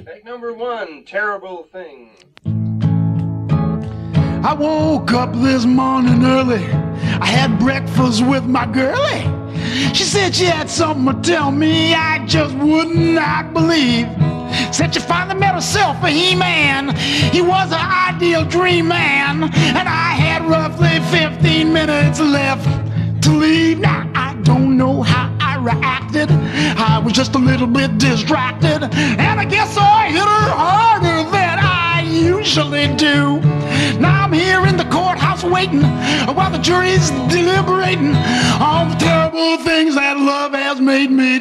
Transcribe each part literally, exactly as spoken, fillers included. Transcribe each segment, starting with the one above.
Take number one, Terrible Thing. I woke up this morning early. I had breakfast with my girlie. She said she had something to tell me I just would not believe. Said she finally met herself a He-Man. He was an ideal dream man. And I had roughly fifteen minutes left to leave. Now I don't know how I reacted. I was just a little bit distracted. And I guess I hit her harder than I usually do. Now I'm here in the courthouse waiting while the jury's deliberating on the terrible things that love has made me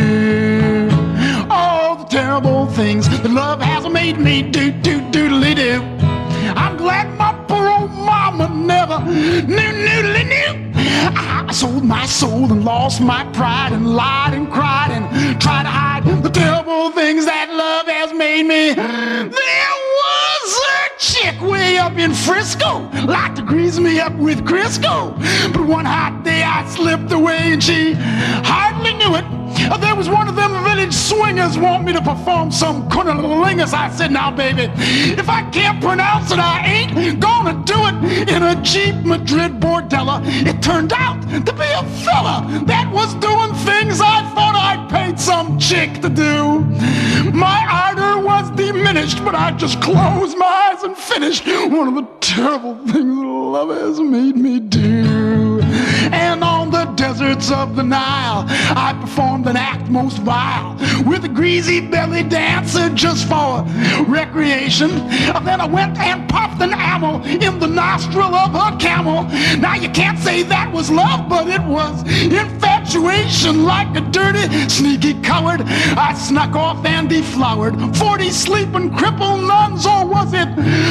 do. All the terrible things that love has made me do, do, doodly do. I'm glad my poor old mama never knew, noodly knew. I sold my soul and lost my pride and lied and cried and tried to hide the terrible things that love has made me. There was a chick way up in Frisco, like to grease me up with Crisco. But one hot day I slipped away and she hardly knew it. There was one of them village swingers want me to perform some cunnilingus. I said, now baby, if I can't pronounce it, I ain't gonna do it. In a cheap Madrid bordella, it turned out to be a fella that was doing things I thought I paid some chick to do. My ardor was diminished, but I just closed my eyes and finished one of the terrible things love has made me do. And on the deserts of the Nile, I performed an act most vile with a greasy belly dancer just for recreation. Then I went and popped an ammo in the nostril of her camel. Now you can't say that was love, but it was infatuation. Like a dirty, sneaky coward, I snuck off and deflowered forty sleeping crippled nuns, or was it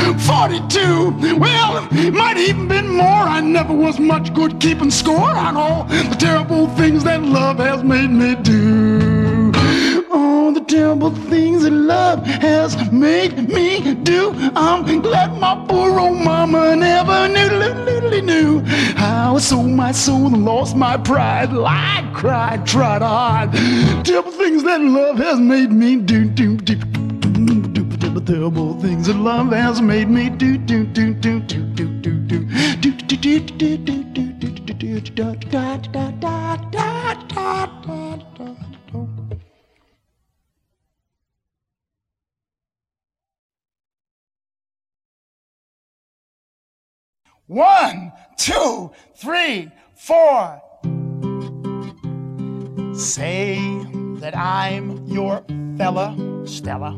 forty-two? Well, it might even been more. I never was much good keeping score on all the terrible things that love has made me do. All the terrible things that love has made me do. I'm glad my poor old mama never knew, literally knew how I sold my soul and lost my pride. Lied, cried, tried hard. Terrible things that love has made me do, do, do, do, do, do, terrible things that love has made me do, do, do, do, do, do, do, do, do, do, do, do, do, do. One, two, three, four. Say that I'm your fella, Stella.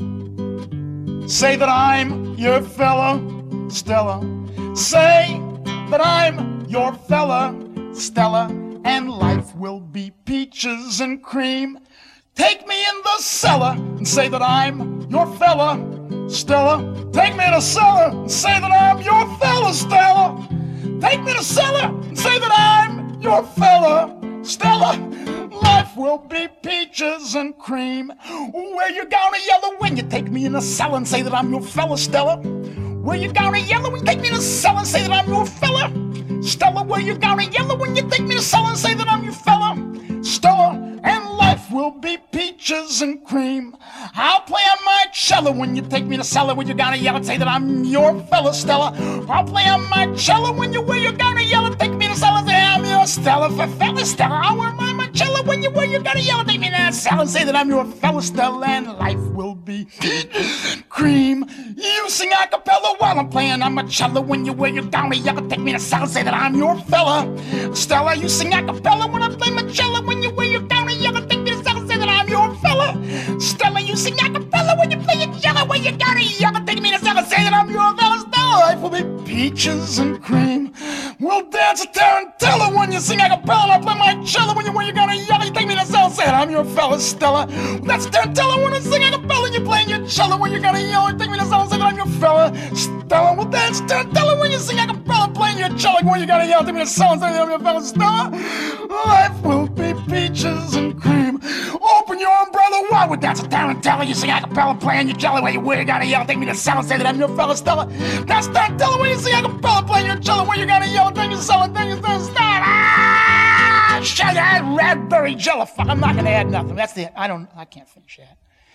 Say that I'm your fella, Stella. Say that I'm your fella, Stella, and life will be peaches and cream. Take me in the cellar and say that I'm your fella, Stella. Take me in the cellar and say that I'm your fella, Stella. Take me in the cellar and say that I'm your fella, Stella. Life will be peaches and cream. Where you gonna yellow when you take me in the cellar and say that I'm your fella, Stella? Where you gonna yellow when you take me to the cellar and say that I'm your fella? Stella, where you gonna yellow when you take me to the cellar and say that I'm your fella? Stella, and life will be peaches and cream. I'll play on my cello when you take me to the cellar. Where you gonna yell and say that I'm your fella, Stella? I'll play on my cello when you where you gonna yell and take me to the cellar and say I'm your Stella for fella, Stella. I'll wear my cello when you where you gonna yell and take me to the cellar and say that I'm your fella, Stella, and life will be cream. You sing a cappella while I'm playing on my cello when you where you gonna yell and take me to the cellar and say that I'm your fella, Stella. You sing a cappella when I play my cello when you where you gonna yell and take me to the cellar and say that I'm your fella, Stella. You sing a cappella when you play your cello when you gonna yell and take me to the cellar and say that I'm your fella, Stella. Life will be peaches and cream. We'll dance a tarantella when you sing a cappella and I play my cello when you where you gonna yell and take me to the cellar and say that I'm your fella, Stella. That's a tarantella when I sing a cappella and you're playing your cello when you're gonna yell and take me to the cellar and say that I'm your fella, Stella. We'll dance a tarantella when you sing a cappella playing your cello when you gonna yell and take me to the cellar and say that I'm your fella, Stella. Life will be peaches and cream. Open your umbrella wide with that's a tarantella. You sing a cappella playing your cello when you where you gonna yell and take me to the cellar and say that I'm your fella, Stella. That's tarantella when you sing a cappella playing your cello when you gonna yell and take me to the cellar and take me to the Stella. Ah, shut that raspberry jello. Fuck, I'm not gonna add nothing. That's the I don't I can't finish that.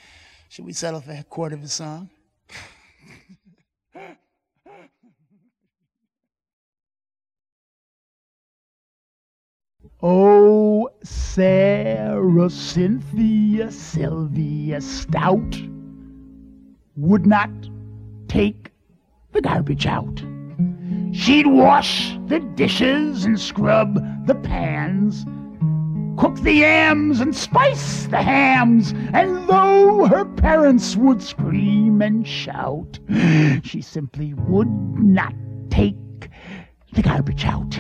Should we settle for a quarter of a song? Oh, Sarah Cynthia Sylvia Stout would not take the garbage out. She'd wash the dishes and scrub the pans, cook the yams and spice the hams, and though her parents would scream and shout, she simply would not take the garbage out.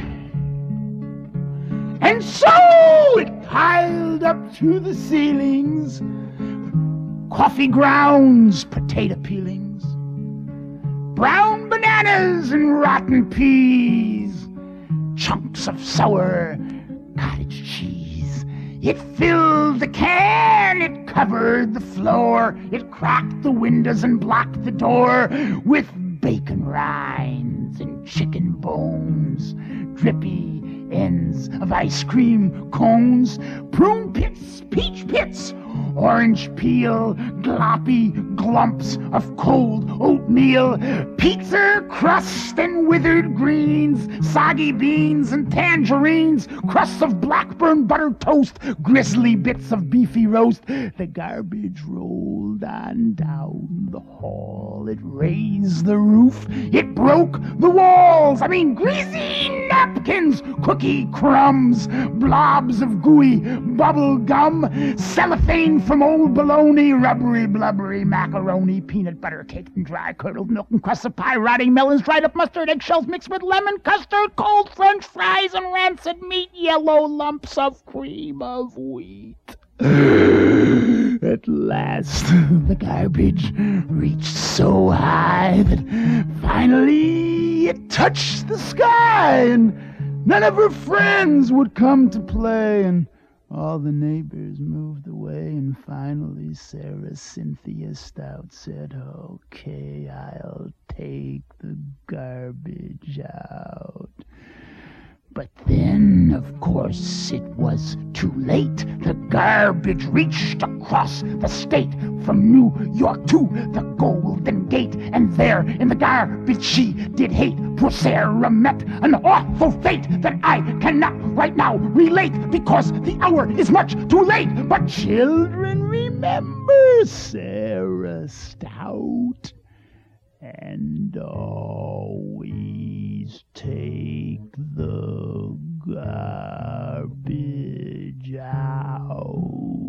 And so it piled up to the ceilings, coffee grounds, potato peelings, brown bananas and rotten peas, chunks of sour cottage cheese. It filled the can, it covered the floor, it cracked the windows and blocked the door with bacon rinds and chicken bones, drippy ends of ice cream cones, prune pits, peach pits, orange peel, gloppy glumps of cold oatmeal, pizza crust and withered greens, soggy beans and tangerines, crusts of Blackburn butter toast, grisly bits of beefy roast. The garbage rolled on down the hall. It raised the roof. It broke the walls. I mean, greasy napkins, cookie crumbs, blobs of gooey bubble gum, cellophane from old bologna, rubbery, blubbery macaroni, peanut butter caked and dry curdled milk and crusts of pie, rotting melons, dried up mustard, eggshells mixed with lemon custard, cold French fries and rancid meat, yellow lumps of cream of wheat. At last, the garbage reached so high that finally it touched the sky, and none of her friends would come to play, and all the neighbors moved away, and finally Sarah Cynthia Stout said, "Okay, I'll take the garbage out." But then, of course, it was too late. The garbage reached across the state from New York to the Golden Gate, and there in the garbage she did hate. Poor Sarah met an awful fate that I cannot right now relate, because the hour is much too late. But children, remember Sarah Stout, and always take the garbage out.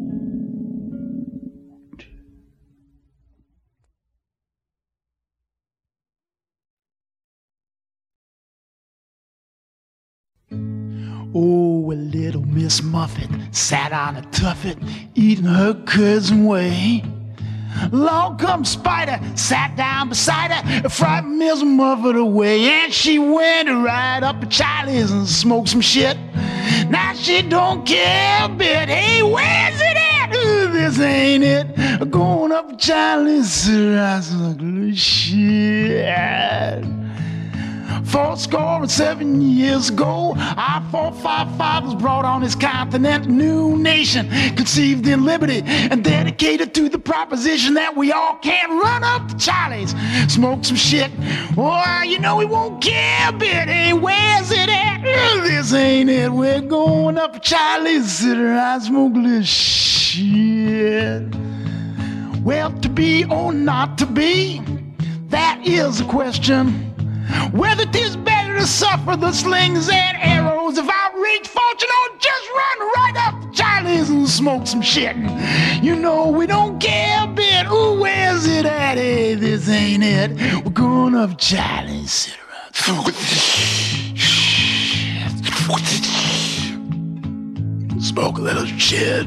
Oh, a little Miss Muffet sat on a tuffet, eating her cousin whey. Along come Spider, sat down beside her, frightened Miss Muffet away, and she went right up to Charlie's and smoked some shit. Now she don't care a bit. Hey, where's it at? Ooh, this ain't it. Going up to Charlie's, that's ugly shit. Four score and seven years ago, our forefathers brought on this continent a new nation, conceived in liberty and dedicated to the proposition that we all can't run up to Charlie's, smoke some shit. Oh, you know we won't care a bit. Hey, where's it at? This ain't it. We're going up to Charlie's, and smoke this shit. Well, to be or not to be, that is a question. Whether 'tis better to suffer the slings and arrows of outraged fortune, or just run right up to Charlie's and smoke some shit. You know we don't care a bit. Ooh, where's it at? Hey, this ain't it. We're going up to Charlie's. Sit around. Smoke a little shit.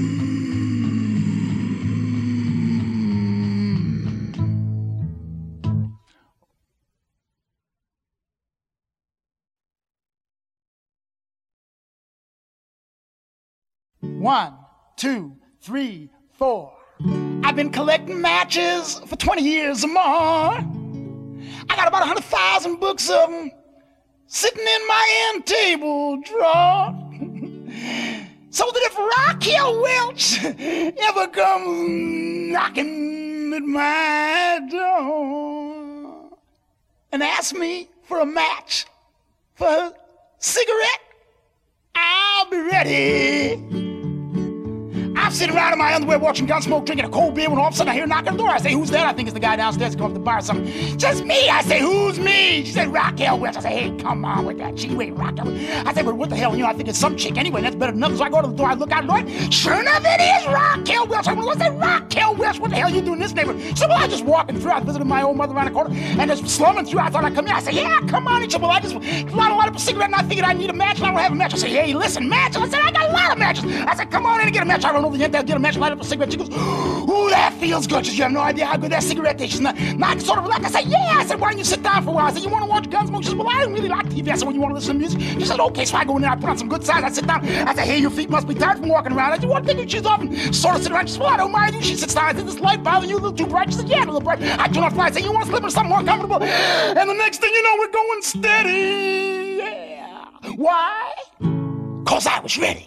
One, two, three, four. I've been collecting matches for twenty years or more. I got about one hundred thousand books of them sitting in my end table drawer. So that if Raquel Welch ever comes knocking came at my door and asked me for a match, for a cigarette, I'll be ready. I'm sitting around in my underwear watching Gunsmoke, drinking a cold beer, when all of a sudden I hear a knock on the door. I say, who's there? I think it's the guy downstairs coming to the bar or something. Just me. I say, who's me? She said, Raquel Welch. I say, hey, come on with that. She ain't Raquel. I say, but what the hell? You know, I think it's some chick anyway. That's better than nothing. So I go to the door. I look out the door. Sure enough, it is Raquel Welch. I went, what's that? Raquel Welch. What the hell are you doing in this neighborhood? She said, well, I was just walking through. I visited my old mother around the corner and just slumming through. I thought I'd come in. I said, yeah, come on. She said, well, I just light a light up a cigarette and I figured I need a match and I don't have a match. I said, hey, listen, match. I said, I got a lot of matches. I said, come on in and get a match. I run over the end there, get a match, light up a cigarette. She goes, ooh, that feels good. She said, you have no idea how good that cigarette is. She's not, not sort of relaxed. I said, yeah. I said, why don't you sit down for a while? I said, you want to watch Gunsmoke? She said, well, I don't really like T V. I said, well, you want to listen to music? She said, okay. So I go in there, I put on some good songs. I sit down. I said, hey, your feet must be tired from walking around. I said, what, take your shoes off and sort of sit around. She said, well, I don't mind you. She sits down. I said, this light bother you a little too bright? She said, yeah, a little bright. I turn off the light. I said, you want to slip into something more comfortable? And the next thing you know, we're going steady. Yeah. Why? Because I was ready.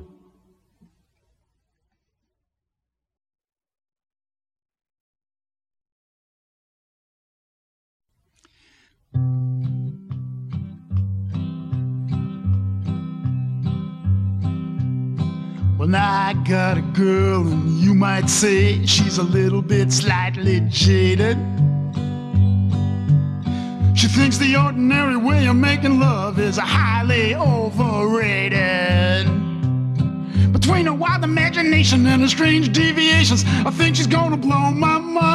Well, now I got a girl, and you might say she's a little bit slightly jaded. She thinks the ordinary way of making love is highly overrated. Between her wild imagination and her strange deviations, I think she's gonna blow my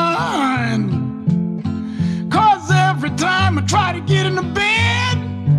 mind. Cause every time I try to get into bed,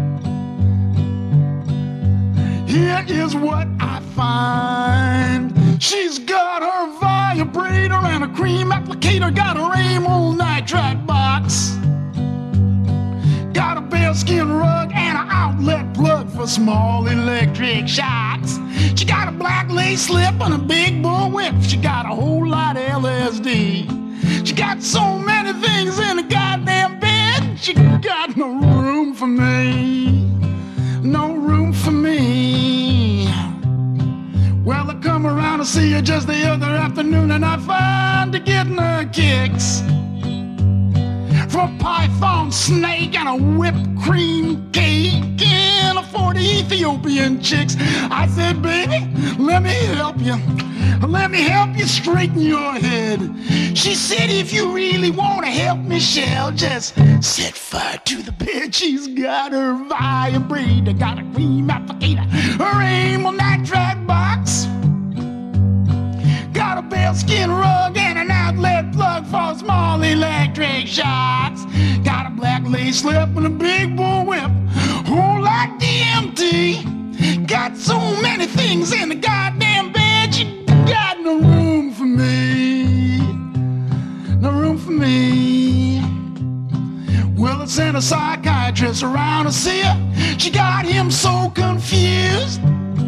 here is what I find. She's got her vibrator and a cream applicator, got her amyl nitrite box, got a bearskin rug and an outlet plug for small electric shocks. She got a black lace slip and a big bull whip. She got a whole lot of L S D. She got so many things in the goddamn bed. She got no room for me. No room for me. Well, I come around to see her just the other afternoon, and I find her getting her kicks from a python snake and a whipped cream cake and a forty Ethiopian chicks. I said, baby, let me help you. Let me help you straighten your head. She said, if you really want to help Michelle, just set fire to the bed. She's got her vibrator, got a cream applicator, her amyl nitrite box, got a bearskin rug and an outlet plug for small electric shocks, got a black lace slip and a big bull whip, whole lot D M T, got so many things in the goddamn bed. She got no room for me, no room for me. Well, I sent a psychiatrist around to see her. She got him so confused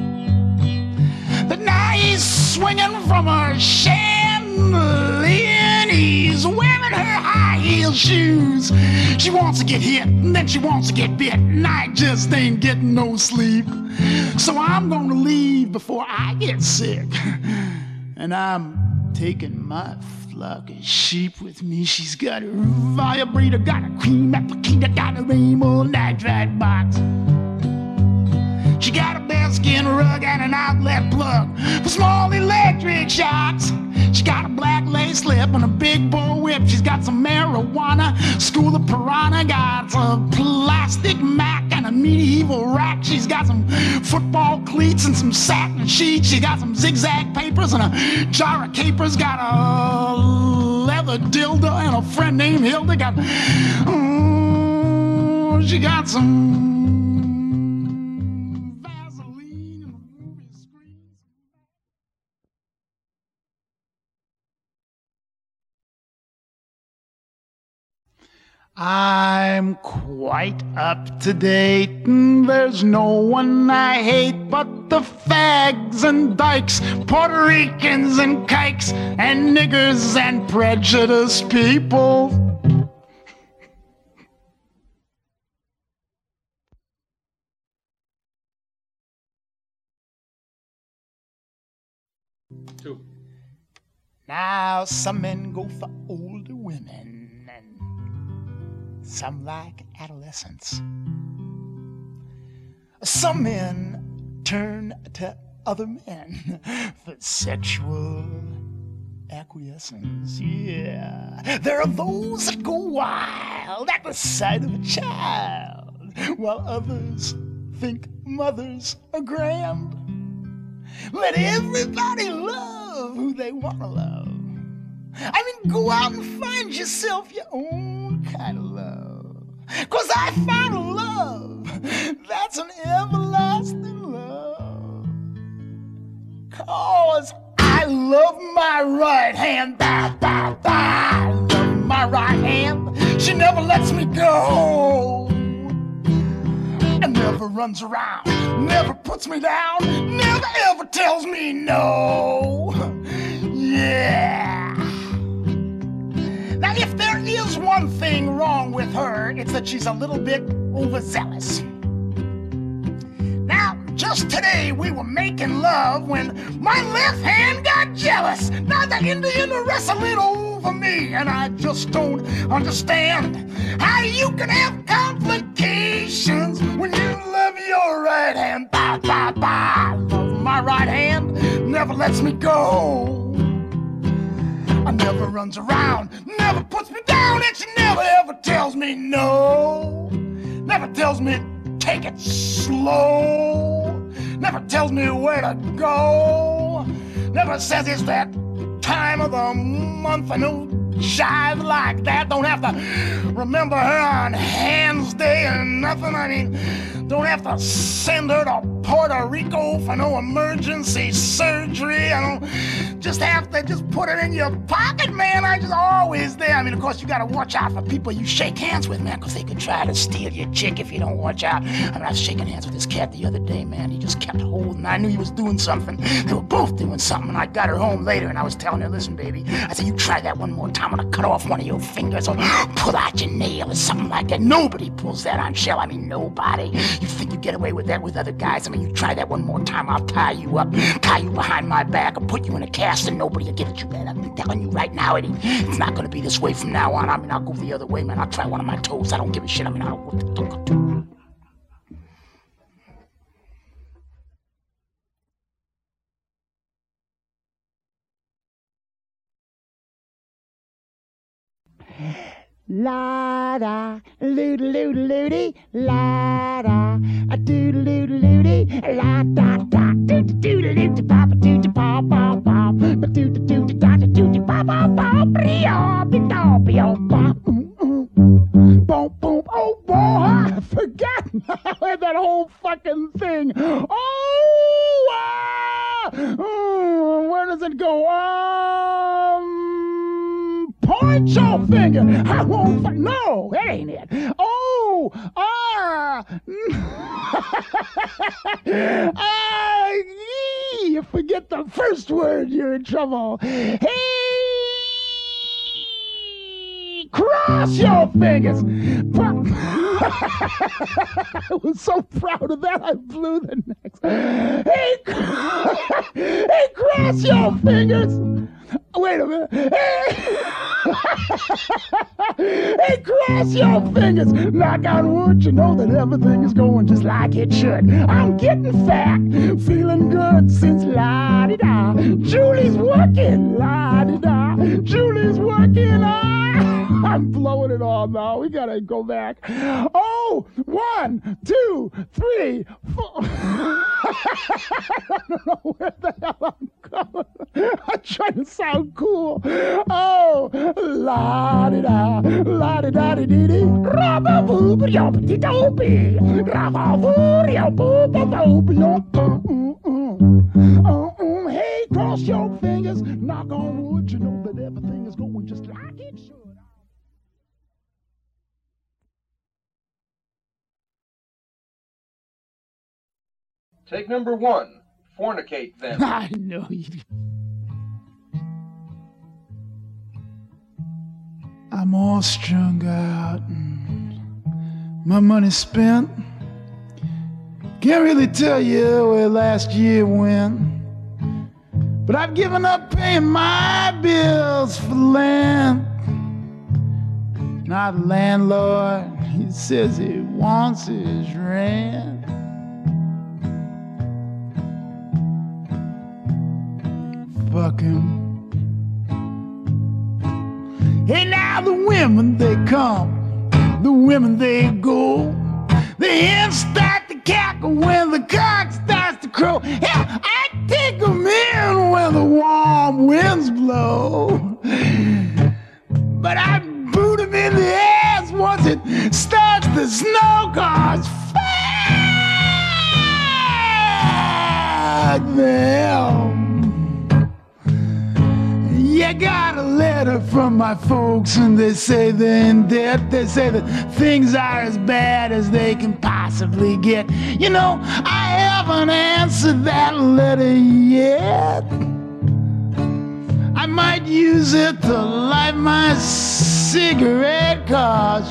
that now he's swinging from her chandelier and he's wearing her high heel shoes. She wants to get hit and then she wants to get bit, and I just ain't getting no sleep. So I'm gonna leave before I get sick, and I'm taking my flock of sheep with me. She's got her vibrator, got a cream applicator, got a amyl nitrite box, she got a bearskin rug and an outlet plug for small electric shocks. She got a black lace slip and a big bull whip. She's got some marijuana, school of piranha, got a plastic Mac and a medieval rack. She's got some football cleats and some satin sheets. She got some zigzag papers and a jar of capers. Got a leather dildo and a friend named Hilda. Got, oh, she got some I'm quite up to date, and there's no one I hate but the fags and dykes, Puerto Ricans and kikes, and niggers and prejudiced people. Two. Now, some men go for older women, and some like adolescents. Some men turn to other men for sexual acquiescence. Yeah, there are those that go wild at the sight of a child, while others think mothers are grand. Let everybody love who they want to love. I mean, go out and find yourself your own kind of love. 'Cause I found a love that's an everlasting love. 'Cause I love my right hand. Bah, bah, bah. I love my right hand. She never lets me go. And never runs around, never puts me down, never ever tells me no. Yeah. Now, if there is one thing wrong with her, it's that she's a little bit overzealous. Now, just today we were making love when my left hand got jealous. Now the Indian wrestling over me, and I just don't understand how you can have complications when you love your right hand. Bye, bye, bye. Love my right hand, never lets me go. I never runs around, never puts me down, and she never ever tells me no. Never tells me take it slow. Never tells me where to go. Never says it's that time of the month. I know jive like that. Don't have to remember her on Hands Day or nothing. I mean, don't have to send her to Puerto Rico for no emergency surgery. I don't just have to just put it in your pocket, man. I just always there. I mean, of course, you got to watch out for people you shake hands with, man, because they could try to steal your chick if you don't watch out. I mean, I was shaking hands with this cat the other day, man. He just kept holding. I knew he was doing something. They were both doing something, and I got her home later, and I was telling her, listen, baby, I said, you try that one more time, I'm gonna cut off one of your fingers or pull out your nail or something like that. Nobody pulls that on Shell. I mean, nobody. You think you get away with that with other guys? I mean, you try that one more time, I'll tie you up, tie you behind my back, or put you in a cast, and nobody will give it you, man. I'm telling you right now, Eddie, it's not gonna be this way from now on. I mean, I'll go the other way, man. I'll try one of my toes. I don't give a shit. I mean, I don't what the fuck do. La da, loo loo looty, la da, a doo loo looty, la da da, doo doo doo doo papa doo doo pop pop pop, but doo doo doo da da doo doo pop pop pop, brio brio brio pop, boom boom. Oh boy, I forgot that whole fucking thing. Oh, ah, oh, where does it go? Um. Point your finger. I won't. F- no, that ain't it. Oh, ah, ah, you forget the first word, you're in trouble. Hey, cross your fingers. I was so proud of that, I blew the next. Hey, hey, cross your fingers. Wait a minute. Hey, hey, cross your fingers. Knock on wood, you know that everything is going just like it should. I'm getting fat, feeling good since la-di-da. Julie's working, la-di-da. Julie's working, ah. I'm blowing it all now. We gotta go back. Oh, one, two, three, four. I don't know where the hell I'm going. I'm trying to sound cool. Oh, la di da, la di da di di di. Rabba boob yo di dopey. Rabba boob yo boob boob yo. Oh, hey, cross your fingers. Knock on wood. You know that everything is going just like it should. Take number one. Fornicate them. I know you. I'm all strung out and my money's spent. Can't really tell you where last year went. But I've given up paying my bills for land. Now the landlord, he says he wants his rent. Fuck him. Hey, now the women, they come, the women, they go. The hens start to cackle when the cock starts to crow. Hell, I take them in when the warm winds blow. But I boot them in the ass once it starts to snow, 'cause fuck them. You got a letter from my folks and they say they're in debt. They say that things are as bad as they can possibly get. You know, I haven't answered that letter yet. I might use it to light my cigarette, 'cause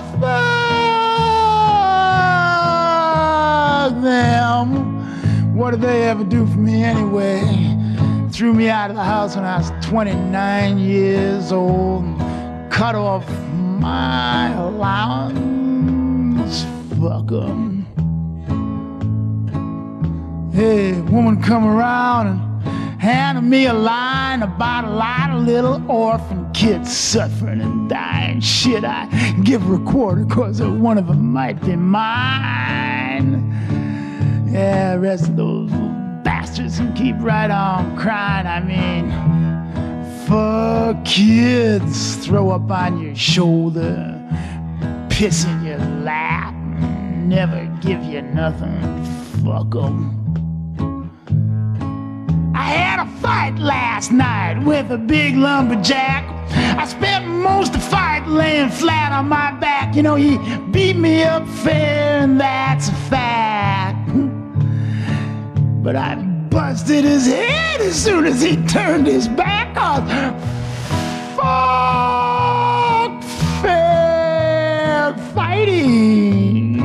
fuck them. What did they ever do for me anyway? Threw me out of the house when I was twenty-nine years old and cut off my allowance. Fuck 'em. Hey, woman come around and handed me a line about a lot of little orphan kids suffering and dying. Shit, I give her a quarter 'cause one of them might be mine. Yeah, the rest of those bastards can keep right on crying. I mean, fuck kids, throw up on your shoulder, piss in your lap, never give you nothing. Fuck 'em. I had a fight last night with a big lumberjack. I spent most of the fight laying flat on my back. You know, he beat me up fair, and that's a fact. But I busted his head as soon as he turned his back on. Fuck fair fighting.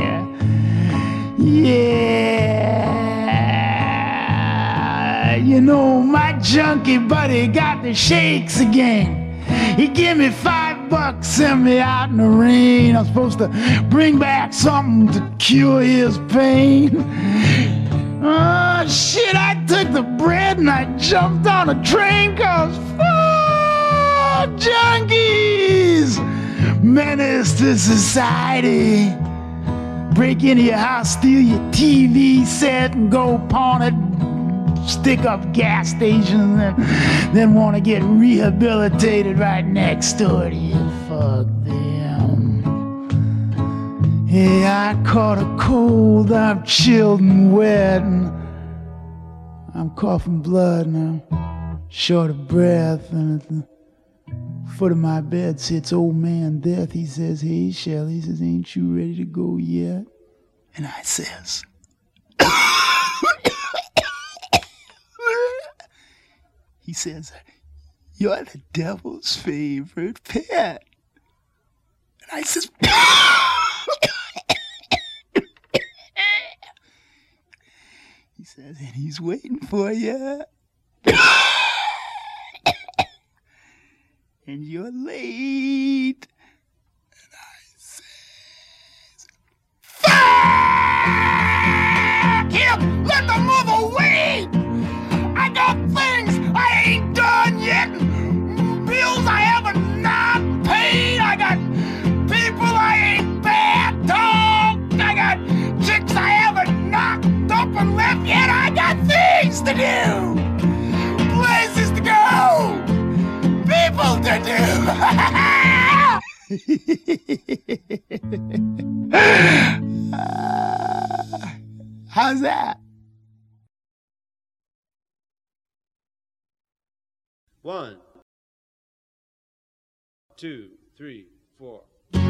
Yeah. You know, my junkie buddy got the shakes again. He gave me five bucks, sent me out in the rain. I'm supposed to bring back something to cure his pain. Oh, shit, I took the bread and I jumped on a train, 'cause fuck junkies, menace to society. Break into your house, steal your T V set and go pawn it, stick up gas stations, and then want to get rehabilitated right next door to you. Fuck them. Hey, I caught a cold, I'm chilled and wet, and I'm coughing blood, and I'm short of breath, and at the foot of my bed sits old man Death. He says, "Hey, Shelley," he says, "ain't you ready to go yet?" And I says, he says, "You're the devil's favorite pet." And I says, he says, "And he's waiting for you." And you're late. And I says, "Fuck him! Let the mother wait! I got things I ain't done yet, bills I haven't not paid. I got people I ain't bad talked. I got chicks I haven't knocked up and left yet. I got things to do, places to go, people to do." uh, how's that? One, two, three, four.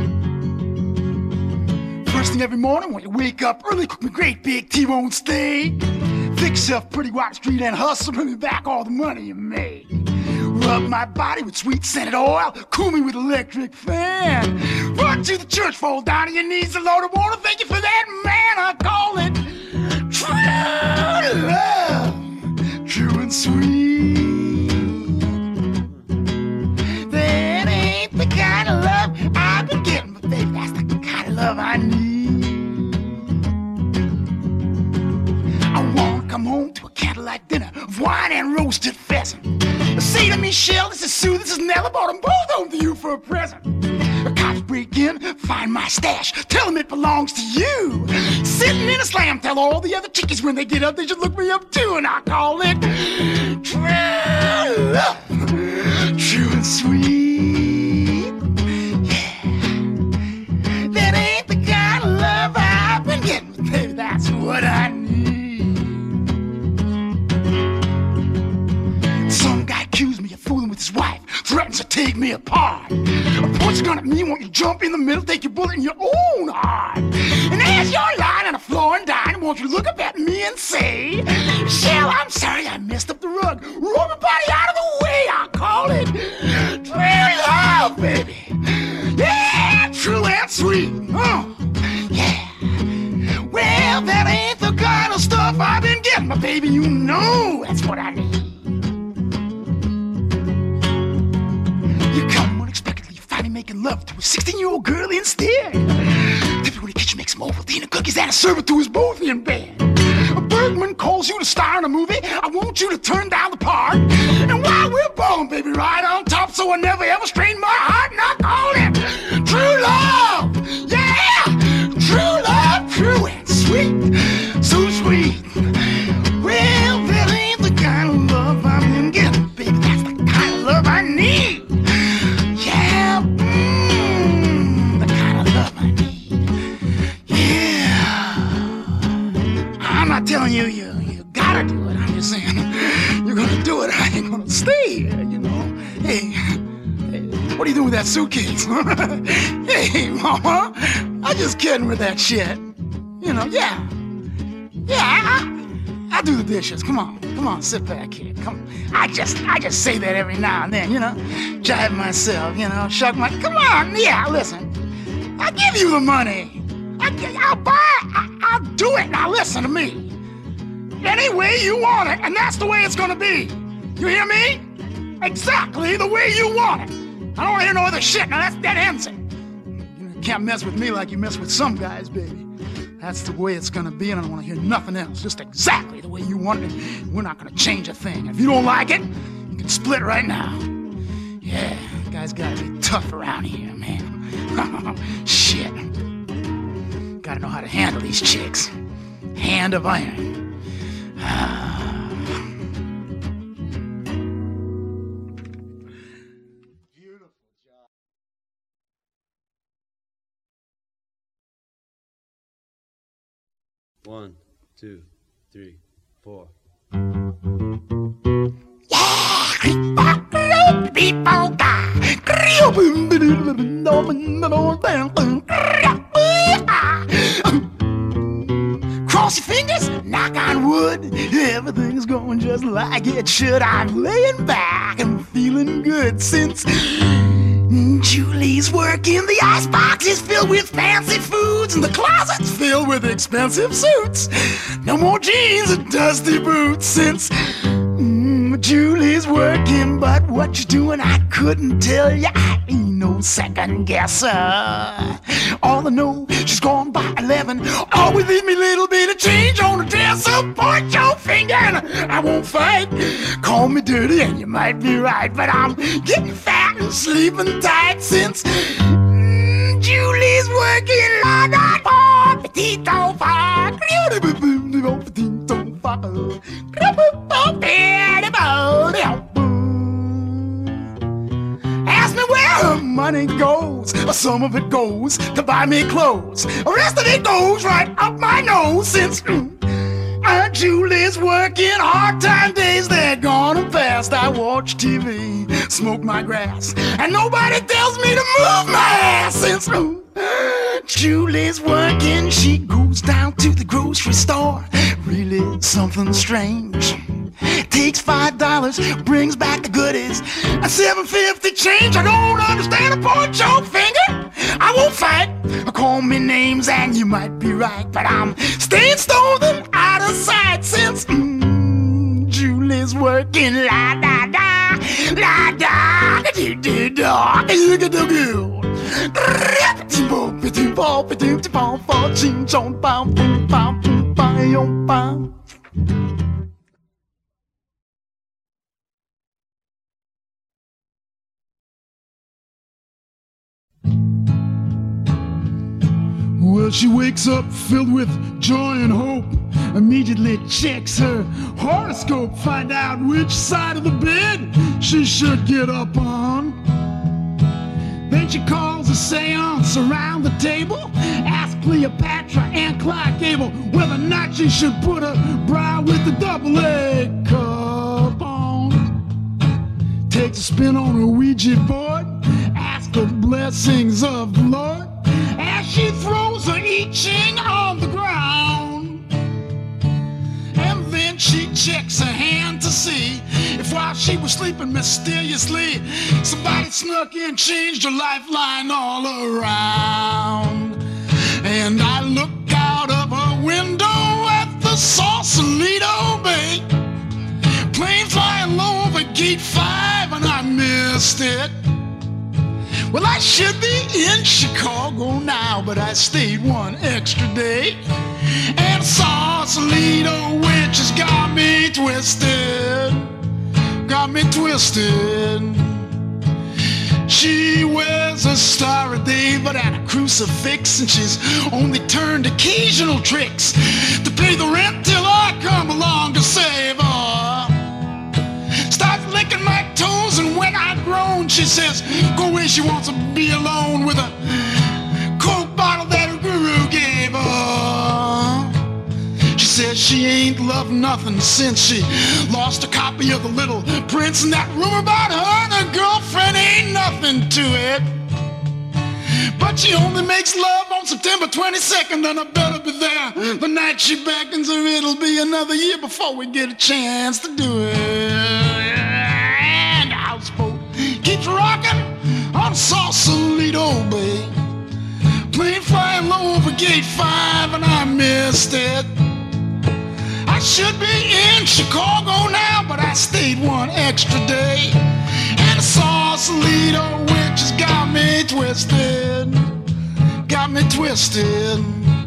First thing every morning when you wake up early, cook me great big T-bone steak. Fix yourself pretty Wall Street and hustle, bring me back all the money you made. Rub my body with sweet scented oil, cool me with electric fan. Run to the church, fall down on your knees, the Lord, I wanna thank you for that, man. I call it true love, true and sweet. for a present. The cops break in, find my stash, tell them it belongs to you. Sitting in a slam, tell all the other chickies when they get up, they should look me up too, and I call it true love, true and sweet. Yeah, that ain't the kind of love I've been getting, but baby, that's what I need. Some guy accused me of fooling with his wife, threatens to take me apart. Points a gun at me, won't you jump in the middle, take your bullet in your own heart. And as you're lying on the floor and dying, won't you look up at me and say, Shell, I'm sorry I messed up the rug, roll my body out of the way, I call it true love, baby. Yeah, true and sweet. Oh, yeah. Well, that ain't the kind of stuff I've been getting, but baby, you know that's what I need. You come unexpectedly, you find me making love to a sixteen-year-old girl instead. Everyone in the kitchen makes some Ovaltine cookies and a server to his booth in bed. A Bergman calls you to star in a movie. I want you to turn down the part. And while we're balling, baby, right on top, so I never ever strain my heart, and I call it true love. Yeah, true love, true and sweet, so sweet. Well, that ain't the kind of love I've been getting, baby. That's the kind of love I need. Yeah, mm, the kind of love I need. Yeah, I'm not telling you you you gotta do it. I'm just saying you're gonna do it. I ain't gonna stay here, you know. Hey, hey, what are you doing with that suitcase? Hey, mama, I'm just kidding with that shit. You know, yeah, yeah. I, I, I do the dishes. Come on, come on, sit back here. Come. I just, I just say that every now and then, you know. Jive myself, you know. Shuck my. Come on, yeah. Listen, I give you the money. I, I'll buy it. I, I'll do it. Now listen to me. Any way you want it, and that's the way it's gonna be. You hear me? Exactly the way you want it. I don't want to hear no other shit. Now that's that ends it. You can't mess with me like you mess with some guys, baby. That's the way it's gonna be, and I don't want to hear nothing else. Just exactly the way you want it. We're not gonna change a thing. If you don't like it, you can split right now. Yeah, guys gotta be tough around here, man. Shit. Gotta know how to handle these chicks. Hand of iron. One, two, three, four. Cross your fingers, knock on wood. Everything's going just like it should. I'm laying back and feeling good since Julie's working. The icebox is filled with fancy foods, and the closet's filled with expensive suits. No more jeans and dusty boots since mm, Julie's working. But what you doing, I couldn't tell ya. I ain't no second guesser. All I know, she's gone by eleven. Always leave me a little bit of change on the dresser. Point your finger and I won't fight. Call me dirty and you might be right, but I'm getting fat and sleeping tight since mm, Julie's working. La da da, petito fa, petito fa, ask me where her money goes. Some of it goes to buy me clothes. The rest of it goes right up my nose since mm, Aunt Julie's working. Hard time days, they're gone and past. I watch T V, smoke my grass, and nobody tells me to move my ass since mm, Julie's working. She goes down to the grocery store. Really something strange. Takes five dollars, brings back the goodies, a seven fifty change. I don't understand a point your finger. I won't fight. Call me names and you might be right, but I'm staying stoned and out of sight since mm, Julie's working. La da da, la da, do do da, do do do do. Petit pom, petit pom, pom, ching chong, pom, pom, pom, pom, pom. Well, she wakes up filled with joy and hope, immediately checks her horoscope, find out which side of the bed she should get up on. Then she calls a seance around the table, asks Cleopatra and Clark Gable whether or not she should put her bra with the double A cup on. Takes a spin on her Ouija board, asks the blessings of the Lord as she throws her I Ching on the ground. And then she checks her hand to see if while she was sleeping mysteriously somebody snuck in, changed her lifeline all around. And I look out of her window at the Sausalito Bay, plane flying low over gate five, and I missed it. Well, I should be in Chicago now, but I stayed one extra day, and Sausalito witches got me twisted, got me twisted. She wears a Star of David and a crucifix, and she's only turned occasional tricks to pay the rent till I come along to save her. Starts licking my toes, and when I groan, she says, go away, she wants to be alone with a Coke bottle that her guru gave her. She says she ain't loved nothing since she lost a copy of The Little Prince, and that rumor about her and her girlfriend ain't nothing to it. But she only makes love on September twenty-second, and I better be there the night she beckons, or it'll be another year before we get a chance to do it. And the houseboat keeps rocking on Sausalito Bay, plane flying low over gate five, and I missed it. I should be in Chicago now, but I stayed one extra day, and the Sausalito witches got me twisted, got me twisted.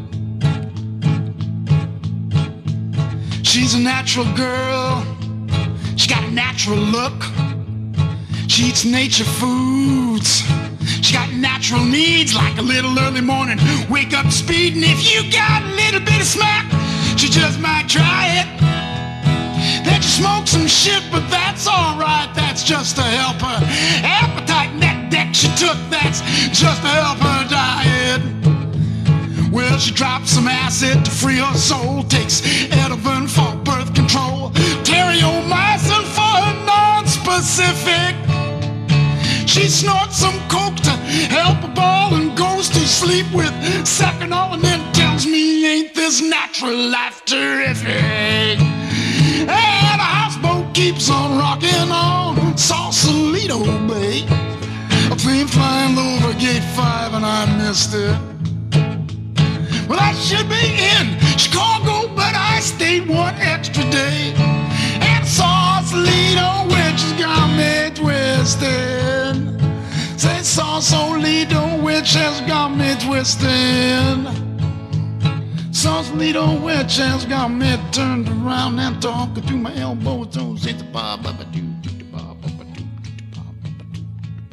She's a natural girl, she got a natural look, she eats nature foods, she got natural needs like a little early morning wake up speed, and if you got a little bit of smack, she just might try it. Then she smokes some shit, but that's alright, that's just to help her appetite. And that deck she took, that's just to help her diet. Well, she drops some acid to free her soul, takes Ativan for birth control, Terriomycin for her non-specific. She snorts some coke to help her ball and goes to sleep with Seconal, and then tells me, ain't this natural life terrific? And a houseboat keeps on rocking on Sausalito Bay, a plane flying low over gate five, and I missed it. Well, I should be in Chicago, but I stayed one extra day, and Sausalito witches got me twisted. Say Sausalito witch has got me twisted. Sausalito witch has got me turned around and talking to my elbows. Don't say the ba ba ba doo doo doo ba ba ba doo doo doo ba ba ba doo.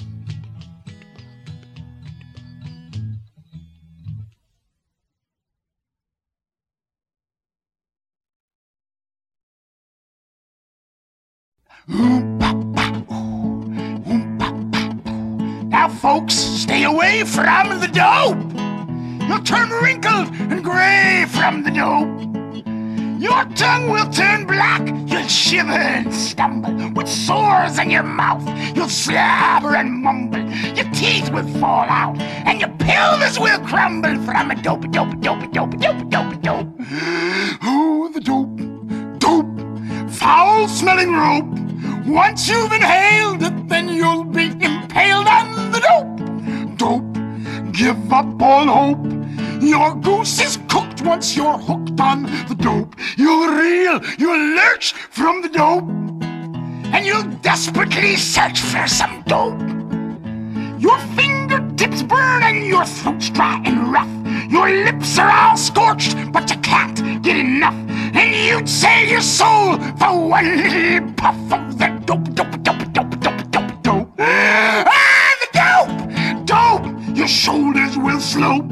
Now, folks, stay away from the dope. You'll turn wrinkled and gray from the dope. Your tongue will turn black. You'll shiver and stumble with sores in your mouth. You'll slobber and mumble. Your teeth will fall out, and your pelvis will crumble from a dope, dope, dope, dope, dope, dope, dope. Oh, the dope, dope, foul-smelling rope. Once you've inhaled it, then you'll be impaled on the dope. Dope, give up all hope. Your goose is cooked once you're hooked on the dope. You'll reel, you'll lurch from the dope, and you'll desperately search for some dope. Your fingertips burn and your throat's dry and rough. Your lips are all scorched, but you can't get enough. And you'd sell your soul for one little puff of the dope, dope, dope, dope, dope, dope, dope. Ah, the dope! Dope! Your shoulders will slope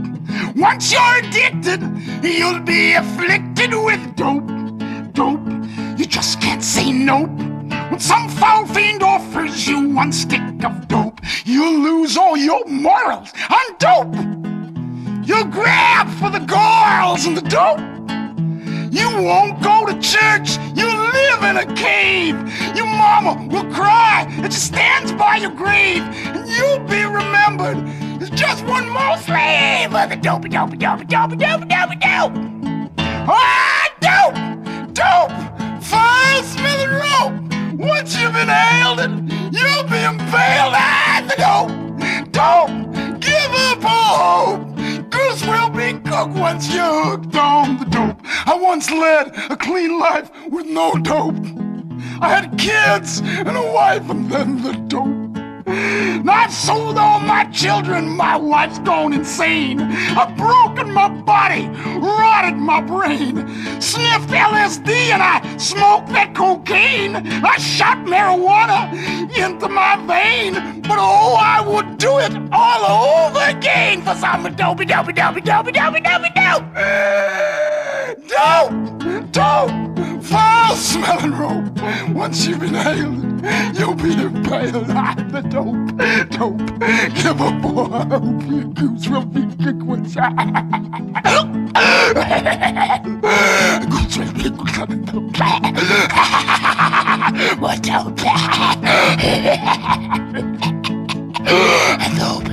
Once you're addicted, you'll be afflicted with dope. Dope, you just can't say nope. When some foul fiend offers you one stick of dope, you'll lose all your morals on dope. You'll grab for the girls and the dope. You won't go to church, you live in a cave. Your mama will cry and she stands by your grave. And you'll be remembered as just one more slave of the dopey, dopey, dopey, dopey, dopey, dopey, dope. Ah, dope, dope, foul-smelling rope. Once you've inhaled it, you'll be impaled on the dope. Dope, give up all hope. Goose will be cooked once you're hooked on the dope. I once led a clean life with no dope. I had kids and a wife and then the dope. Now I've sold all my children, my wife's gone insane. I've broken my body, rotted my brain, sniffed L S D and I smoked that cocaine. I shot marijuana into my vein, but oh, I would do it all over again for some dopey, dopey, dopey, dopey, dopey, dopey, dope. Dope, dope, foul-smelling rope. Once you've inhaled it, you'll be impaled on the dope. Dope, give up for I hope your goose will be kicked once. Goose will be kicked on the dope. What dope? Dope.